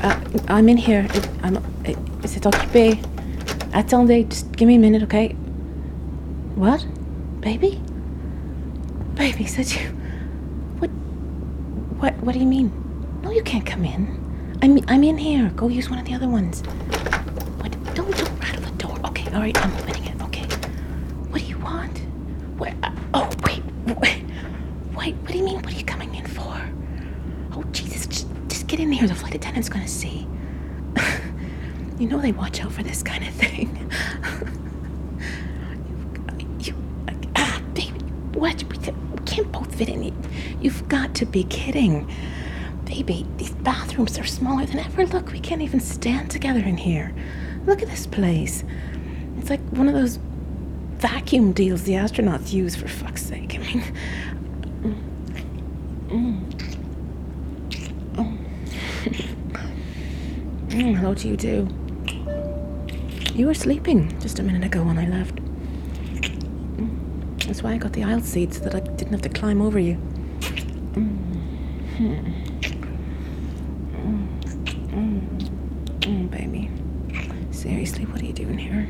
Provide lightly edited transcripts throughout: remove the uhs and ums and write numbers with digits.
I'm in here. C'est occupé. Attendez, just give me a minute, okay? What? Baby? Baby, said you... What do you mean? No, you can't come in. I'm in here. Go use one of the other ones. What? Don't rattle the door. Okay, all right, I'm opening it. Okay. What do you want? Where? Oh, wait. What do you mean? What are you coming in for? Oh, Jesus, just get in here. The flight attendant's gonna see. You know they watch out for this kind of thing. Baby, what? We can't both fit in. You've got to be kidding. Baby, these bathrooms are smaller than ever. Look, we can't even stand together in here. Look at this place. It's like one of those vacuum deals the astronauts use, for fuck's sake. I mean... Hello to you too. You were sleeping just a minute ago when I left. That's why I got the aisle seat, so that I didn't have to climb over you. Baby. Seriously, what are you doing here?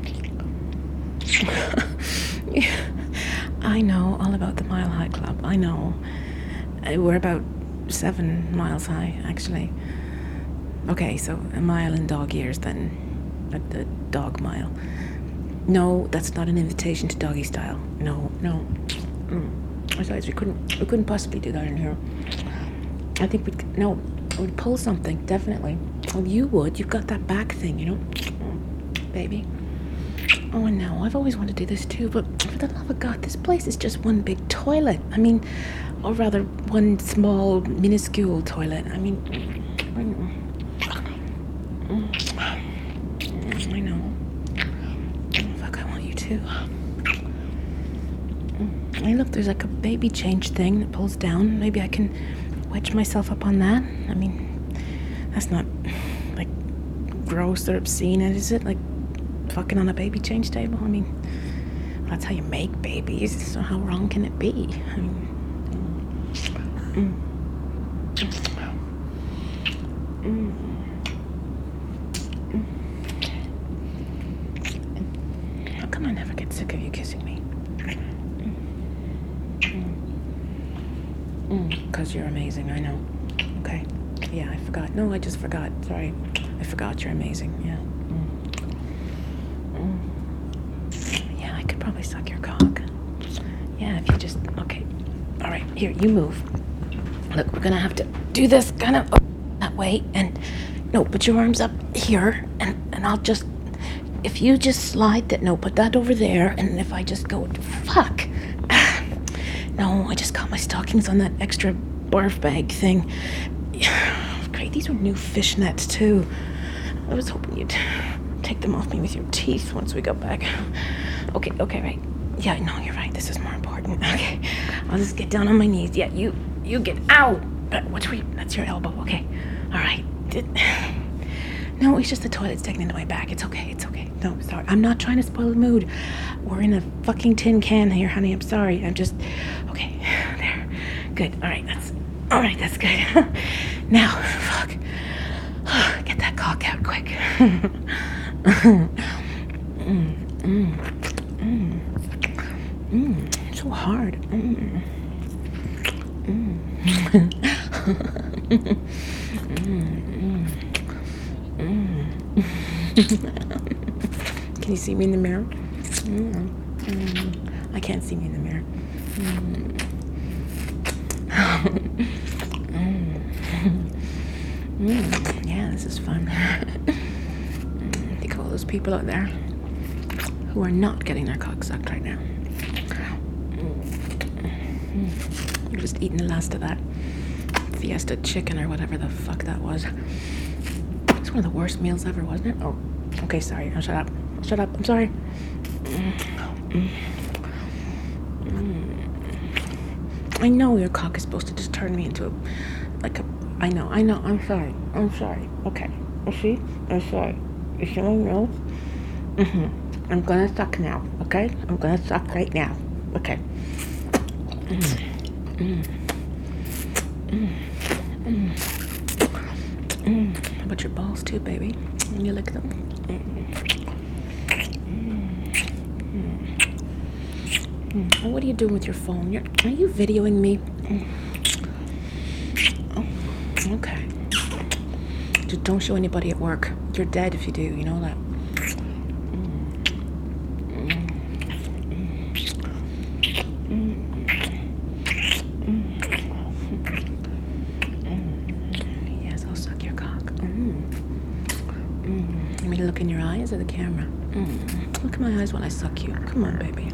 I know all about the Mile High Club. I know. We're about 7 miles high, actually. Okay, so a mile in dog years then. A dog mile. No, that's not an invitation to doggy style. No. Besides, we couldn't possibly do that in here. I think we'd pull something, definitely. Well, you would. You've got that back thing, you know? Baby. Oh, no, I've always wanted to do this too, but for the love of God, this place is just one big toilet. I mean, or rather, one small, minuscule toilet. I mean, I know. Oh, fuck, I want you too. Hey, look, there's like a baby change thing that pulls down. Maybe I can wedge myself up on that. I mean, that's not, like, gross or obscene, is it? Like, fucking on a baby change table? I mean, that's how you make babies, so how wrong can it be? I mean... How come I never get sick of you kissing me? Because you're amazing, I know. Okay. Yeah, I forgot. No, I just forgot. Sorry. I forgot you're amazing. Yeah. Yeah, I could probably suck your cock. Yeah, if you just... Okay. All right. Here, you move. Look, we're gonna have to do this kind of that way, and... No, put your arms up here, and I'll just... If you just slide that... No, put that over there, and if I just go... Fuck! No, I just got my stockings on that extra barf bag thing. Great, these are new fishnets, too. I was hoping you'd take them off me with your teeth once we got back. Okay, right. Yeah, no, you're right. This is more important. Okay, I'll just get down on my knees. Yeah, you get... Ow! That's your elbow. Okay, all right. No, it's just the toilet's taken into my back. It's okay. No, sorry. I'm not trying to spoil the mood. We're in a fucking tin can here, honey. I'm sorry. I'm just... Okay, there. Good. All right, that's good. Now, fuck. Get that cock out quick. So hard. Can you see me in the mirror? I can't see me in the mirror. Yeah, this is fun. Think of all those people out there who are not getting their cock sucked right now. You're just eating the last of that Fiesta chicken or whatever the fuck that was. It's one of the worst meals ever, wasn't it? Oh, okay, sorry. I'll shut up. I'm sorry. I know your cock is supposed to just turn me into I know. I'm sorry. Okay. You see? I'm sorry. You see my nose? I'm gonna suck now, okay? I'm gonna suck right now. Okay. But about your balls too, baby. When you lick them. Oh, what are you doing with your phone? Are you videoing me? Oh, okay. Just don't show anybody at work. You're dead if you do, you know that. Yes, I'll suck your cock. You want me to look in your eyes or the camera? Look in my eyes while I suck you. Come on, baby.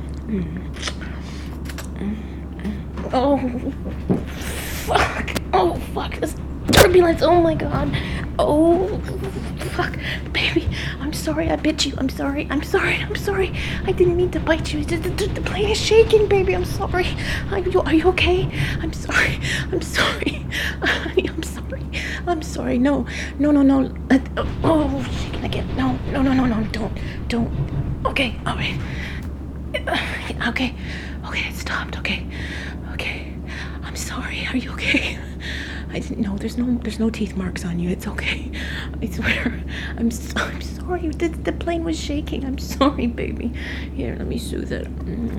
Oh, fuck. Oh, fuck. This turbulence. Oh, my God. Oh, fuck. Baby, I'm sorry I bit you. I'm sorry. I didn't mean to bite you. The plane is shaking, baby. I'm sorry. Are you okay? I'm sorry. Honey, I'm sorry. No. Oh, shaking again. No. Don't. Okay, all right. Okay, it stopped. Okay. I'm sorry. Are you okay? I didn't know. There's no teeth marks on you. It's okay. I swear. I'm sorry. The plane was shaking. I'm sorry, baby. Here, let me soothe it.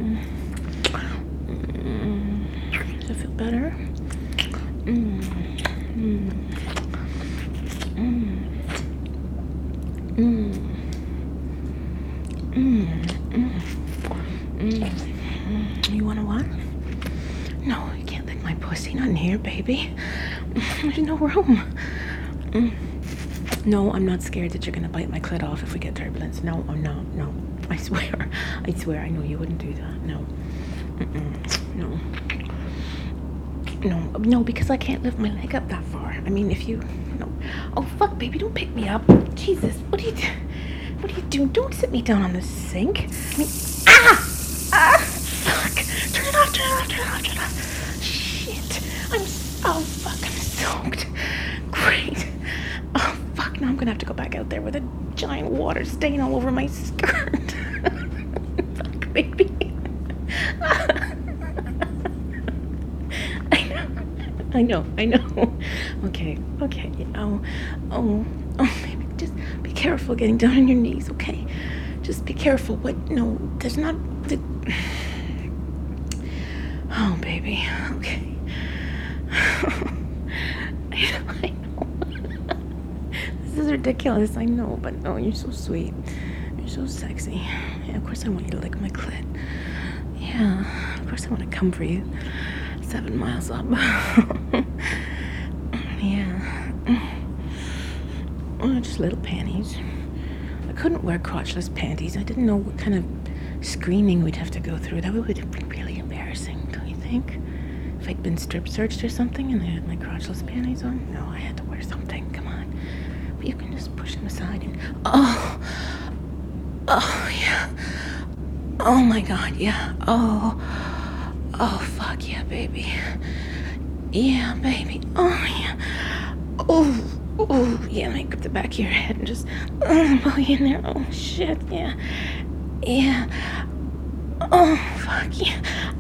Does it feel better? You wanna what? No, you can't lick my pussy. Not in here, baby. There's no room. No, I'm not scared that you're gonna bite my clit off if we get turbulence. No, I'm not. No. I swear. I know you wouldn't do that. No. No, because I can't lift my leg up that far. I mean, if you... No. Oh, fuck, baby, don't pick me up. Jesus, what are you doing? Don't sit me down on the sink. I mean... Fuck. Turn it off. Shit. Oh, fuck, I'm soaked. Great. Oh, fuck, now I'm gonna have to go back out there with a giant water stain all over my skirt. Fuck, baby. I know. Okay. Oh, baby, just be careful getting down on your knees, okay? Just be careful. What? No, there's not... Oh, baby, okay. I know. This is ridiculous, I know, but no, you're so sweet. You're so sexy. Yeah, of course I want you to lick my clit. Yeah, of course I want to come for you. 7 miles up. Yeah. Oh, just little panties. I couldn't wear crotchless panties. I didn't know what kind of screening we'd have to go through. That would be really embarrassing, don't you think? If I'd been strip searched or something and I had my crotchless panties on? No, I had to wear something. Come on. But you can just push them aside and... Oh, yeah. Oh, my God, yeah. Oh, fuck yeah, baby. Yeah, baby. Oh, yeah. Oh, yeah, make up the back of your head and just pull you in there. Oh, shit, yeah. Yeah. Oh, fuck yeah.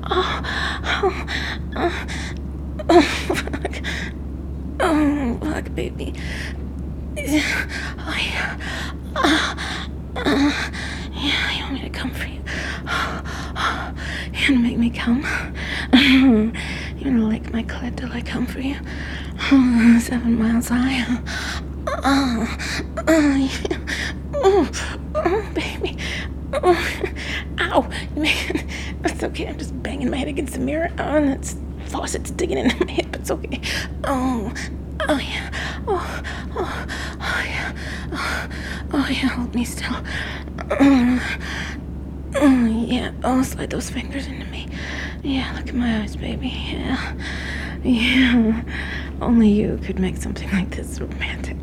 Fuck. Oh, fuck, baby. Oh, yeah. Yeah, you want me to come for you? You gonna make me come? You gonna lick my clit till I come for you? 7 miles high. Baby. Ow. Man. It's okay. I'm just banging my head against the mirror. And it's faucet's digging into my hip. It's okay. Oh, yeah. Oh, yeah. Oh, yeah. Hold me still. Yeah. Oh, slide those fingers into me. Yeah, look at my eyes, baby. Yeah. Only you could make something like this romantic.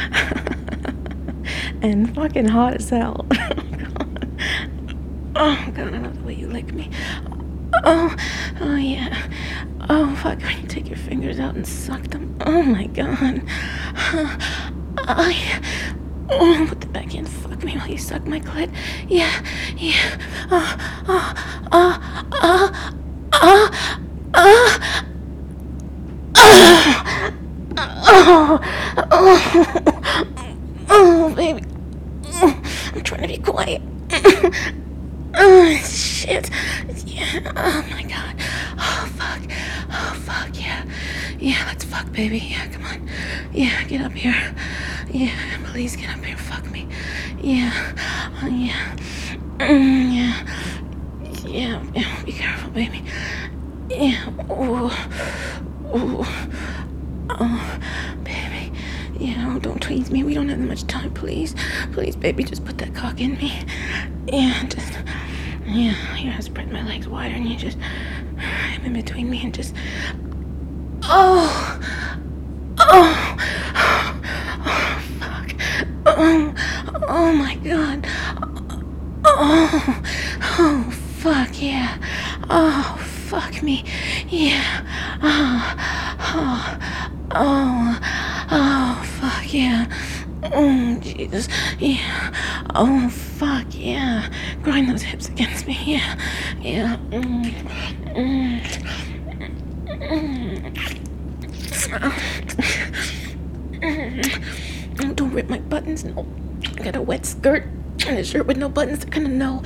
And fucking hot as hell. Oh, God, I love the way you lick me. Oh, yeah. Oh, fuck, when you take your fingers out and suck them. Oh, my God. Oh, yeah. Oh, put the back in. Fuck me while you suck my clit. Yeah. quiet. Oh, shit. Yeah. Oh, my God. Oh, fuck. Oh, fuck, yeah. Yeah, let's fuck, baby. Yeah, come on. Yeah, get up here. Yeah, please get up here. Fuck me. Yeah. Oh, yeah. Yeah. Yeah, yeah. Be careful, baby. Yeah. Oh. Oh. Oh, baby. Yeah, oh, don't tease me. We don't have that much time, please. Please, baby, just put that cock in me. Yeah, just... Yeah, here, I spread my legs wider and you just... I'm in between me and just... Oh! Oh! Oh, fuck. Oh my God. Oh! Oh, fuck, yeah. Oh, fuck me. Yeah. Oh, fuck, yeah. Oh, Jesus. Yeah. Oh, fuck, yeah. Grind those hips against me. Yeah. Yeah. Don't rip my buttons. No. I got a wet skirt and a shirt with no buttons. They're gonna know.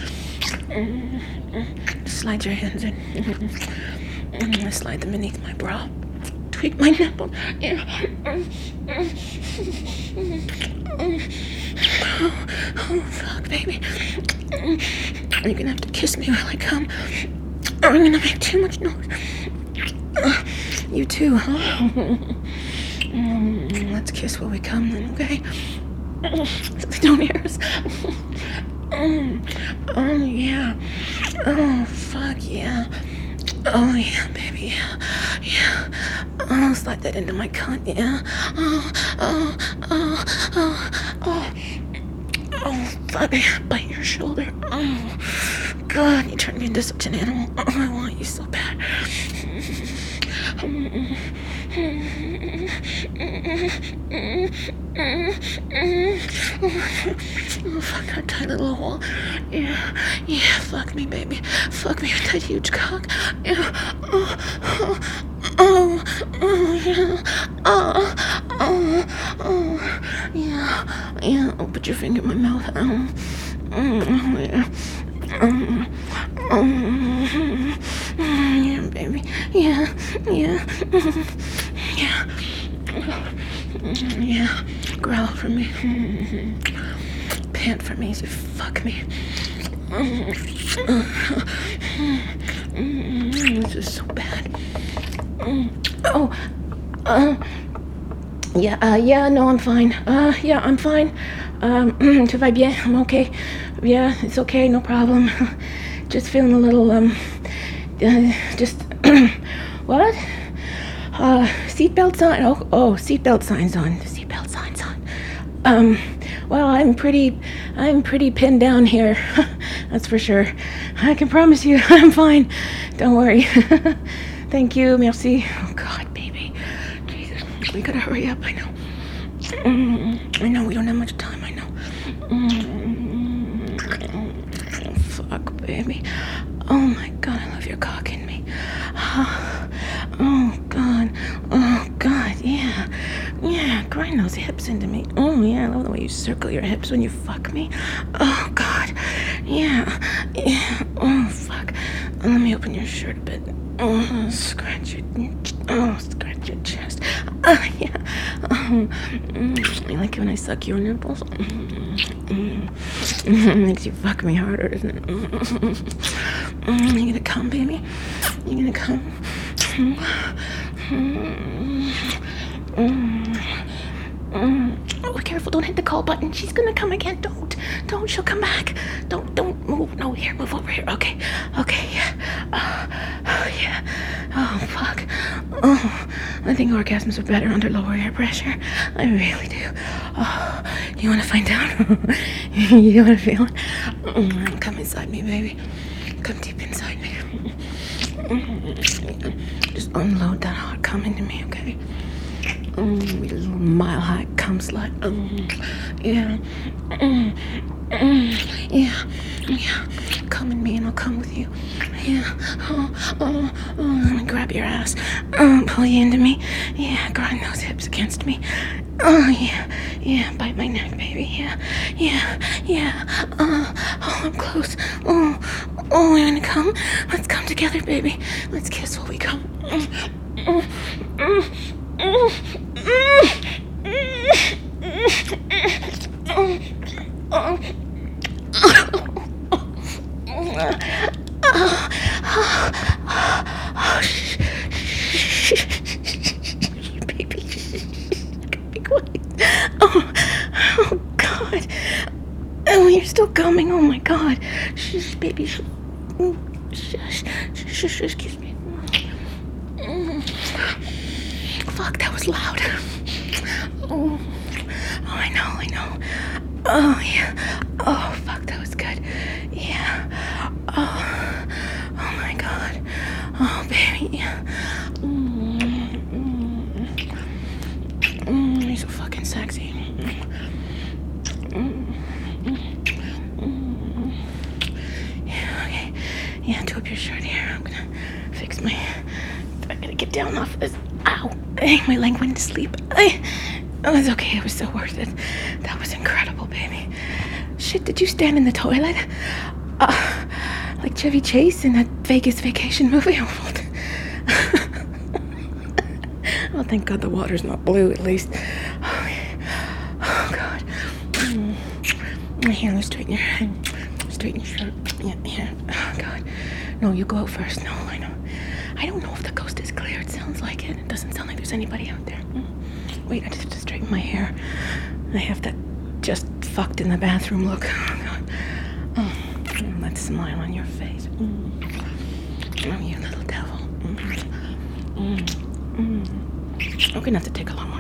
Slide your hands in. Slide them beneath my bra. Tweak my nipple. Yeah. Oh, fuck, baby. You're gonna have to kiss me while I come. Or I'm gonna make too much noise. You too, huh? Let's kiss while we come then, okay? So they don't hear us. Oh, yeah. Oh, fuck, yeah. Oh, yeah, baby, yeah. Yeah. Oh, slide that into my cunt, yeah. Oh, fuck, bite your shoulder. Oh, God, you turned me into such an animal. Oh, I want you so bad. Oh, fuck that tight little hole. Yeah, yeah, fuck me, baby. Fuck me with that huge cock. Yeah. Yeah. Yeah. Oh, put your finger in my mouth. Yeah. Yeah, baby. Yeah. Yeah. Growl for me. Pant for me as you fuck me. This is so bad. Yeah, no, I'm fine. Yeah, I'm fine. Tout va bien, I'm okay. Yeah, it's okay, no problem. Just feeling a little, just, what? Seatbelt sign, oh, seatbelt signs on. Seatbelt signs on. Well, I'm pretty pinned down here. That's for sure. I can promise you I'm fine. Don't worry. Thank you, merci. Oh, God, baby. Jesus, we gotta hurry up, I know. I know, we don't have much time, I know. Oh, fuck, baby. Oh, my God, I love your cock in me. Oh, God, yeah. Yeah, grind those hips into me. Oh, yeah, I love the way you circle your hips when you fuck me. Oh, God. Yeah. Oh, fuck. Let me open your shirt a bit. Oh, scratch your chest. Yeah. You like it when I suck your nipples? Makes you fuck me harder, doesn't it? You gonna come, baby? You gonna come? Oh, be careful, don't hit the call button. She's gonna come again. Don't, she'll come back. Don't move. No, here, move over here. Okay, yeah. Oh, fuck. Oh, I think orgasms are better under lower air pressure. I really do. Oh, do you want to find out? You want to feel it? Come inside me, baby. Come deep inside me. Just unload that hot cum into me, okay? You little mile-high cum slut. Yeah. Yeah. Come in me and I'll come with you. Yeah. Let me grab your ass. Pull you into me. Yeah, grind those hips against me. Oh, yeah. Yeah, bite my neck, baby. Yeah. Yeah. Yeah. Oh, I'm close. Oh, we're gonna come. Let's come together, baby. Let's kiss while we come. Baby, be quiet. Oh, God. Oh, you're still coming. Oh, my God. Shush, baby. Shush. Shush, excuse me. Fuck, that was loud. Oh, I know. Oh, yeah. Oh, fuck, that was good. Yeah. Oh my God. Oh, baby. Yeah. You're so fucking sexy. Yeah, okay. Yeah, do up your shirt here. I'm gonna fix my... I gotta get down off this. Ow. My leg went to sleep. Oh, it's okay. It was so worth it. That was incredible, baby. Shit, did you stand in the toilet? Like Chevy Chase in that Vegas vacation movie? Oh, thank God the water's not blue, at least. Oh, God. Here, let's straighten your head. Straighten your shirt. Yeah. Oh, God. No, you go out first. No, I know. I don't know if the coast is clear. It sounds like it. It doesn't sound like there's anybody out there. Wait, I just have to straighten my hair. I have that just fucked in the bathroom look. Oh, God. That smile on your face. Oh, you little devil. We're gonna have to take a lot more